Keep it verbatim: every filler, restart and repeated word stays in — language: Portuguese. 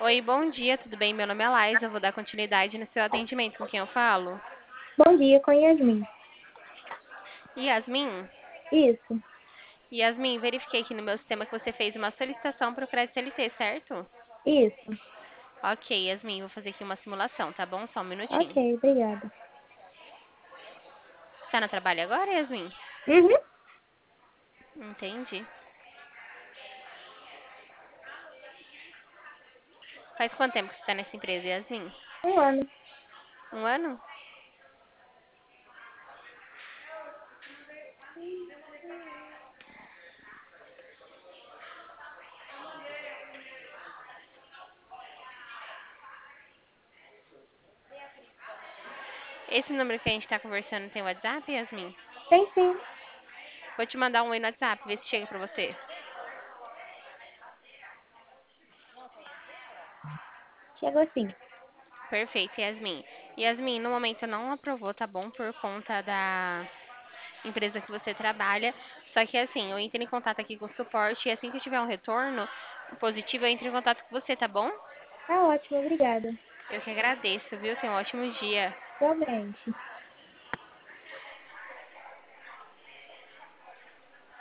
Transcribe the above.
Oi, bom dia, tudo bem? Meu nome é Laís, eu vou dar continuidade no seu atendimento. Com quem eu falo? Bom dia, com Yasmin. Yasmin? Isso, Yasmin, verifiquei aqui no meu sistema que você fez uma solicitação para o crédito C L T, certo? isso. Ok, Yasmin, vou fazer aqui uma simulação, tá bom? Só um Ok, minutinho. obrigada. Você tá no trabalho agora, Yasmin? Uhum. Entendi. Faz quanto tempo que você tá nessa empresa, Yasmin? Um ano. Um ano? Esse número que a gente tá conversando tem WhatsApp, Yasmin? Tem sim. Vou te mandar um oi no WhatsApp, ver se chega pra você. Chegou sim. Perfeito, Yasmin. Yasmin, no momento não aprovou, tá bom? Por conta da empresa que você trabalha. Só que assim, eu entro em contato aqui com o suporte e assim que eu tiver um retorno positivo, eu entro em contato com você, tá bom? Tá ótimo, obrigada. Eu que agradeço, viu? Tenha um ótimo dia. Igualmente.